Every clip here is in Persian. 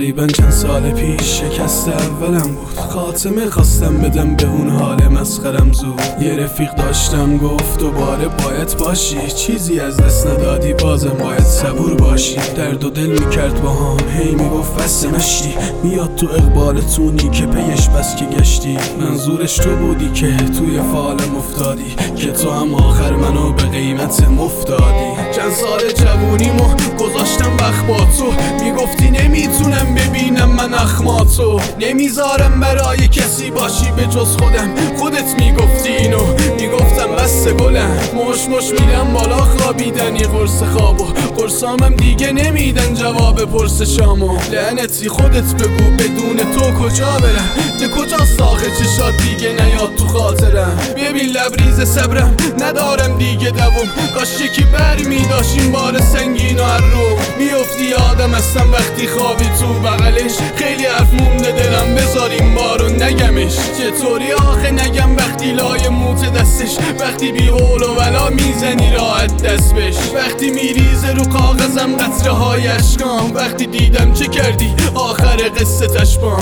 تقریبا چند سال پیش شکست اولم بود. خاتمه خواستم بدم به اون حال مسخرم زود. یه رفیق داشتم گفت دوباره باید باشی، چیزی از دست ندادی بازم باید صبور باشی. درد و دل میکرد با هم هی میگفت بس مشتی، میاد تو اقبالتونی که پیش بس که گشتی. منظورش تو بودی که توی فالم افتادی، که تو هم آخر منو به قیمت مفتادی. چند سال جوونیمو گذاشتم وقت با تو، میگفتی نمیتونم ببینم من اخماتو. نمیذارم برای کسی باشی به جز خودم، خودت میگفتی اینو، میگفتم بس گلم. مش میرم بالا خوابیدنی قرص خوابو، قرصامم دیگه نمیدن جواب پرسشامو. لعنتی خودت بگو بدون تو کجا برم، به کجا ساخه چشات دیگه نیاد تو خاطرم. ببین لبریز صبرم ندارم دیگه دوم، کاش یکی بر میداشیم بار سنگین و هرروم. میافتی آدم هستم وقتی خوابی تو بغلش، خیلی حرف مونده دلم بذاریم بارو نگمش. چطوری آخه نگم وقتی لای موت دستش، وقتی بی قول و ولا میزنی راحت دست بش، وقتی میریزه رو کاغذم قطره های اشکام، وقتی دیدم چه کردی آخر قصه تشبام.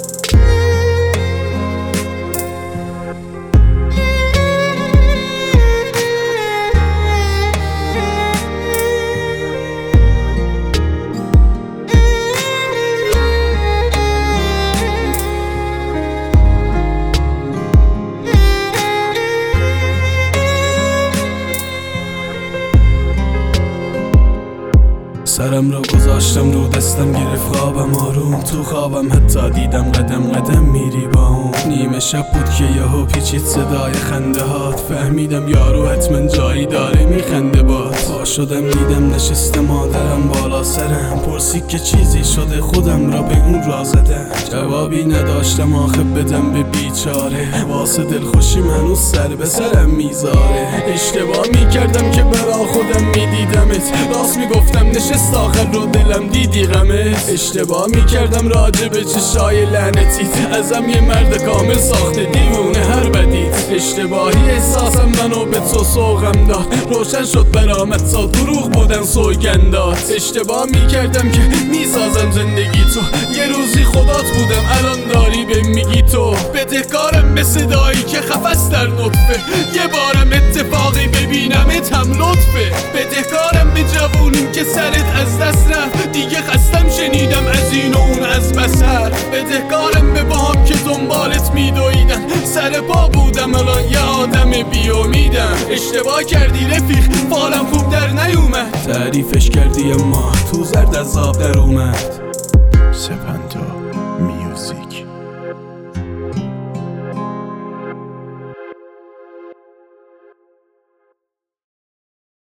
سرم رو گذاشتم رو دستم گرفت خوابم آروم، تو خوابم حتی دیدم قدم قدم میری با هم. نیمه شب بود که یهو پیچید صدای خنده هات، فهمیدم یارو حتما جایی داره میخنده باد. پا شدم دیدم نشسته مادرم بالا سرم، پرسید که چیزی شده خودم را به اون را زدم. جوابی نداشتم آخه بدم به بیچاره، واسه دلخوشیم هنوز سر به سرم میذاره. اشتباه میکردم که برا خودم میدیدمت، راست میگفتم نشست آخر رو دلم دیدی غمت. اشتباه میکردم راجع به چشای لعنتیت، ازم یه مرد کامل ساخته دیوونه هر بدیت. اشتباهی احساسم منو به تو سوقم داد، روشن شد برامت تا دروغ بودن سوگندات. اشتباه میکردم که میسازم زندگی تو، یه روزی خدات بودم الان داری به میگی تو. بدهکارم به صدایی که خفست در نطفه، یه بارم اتفاقی ببینمت هم لطفه. بدهکارم به جوونیم که سرت از دست رفت، دیگه خستم شنیدم از این و اون از بسر. بدهکارم به باهم که دنبالت میدویدم، سر پا بودم الان یه آدم بی امیدم. اشتباه کردی رفیق فالم خوب در نیومد، تعریفش کردی اما تو زرد از آب در اومد. سپند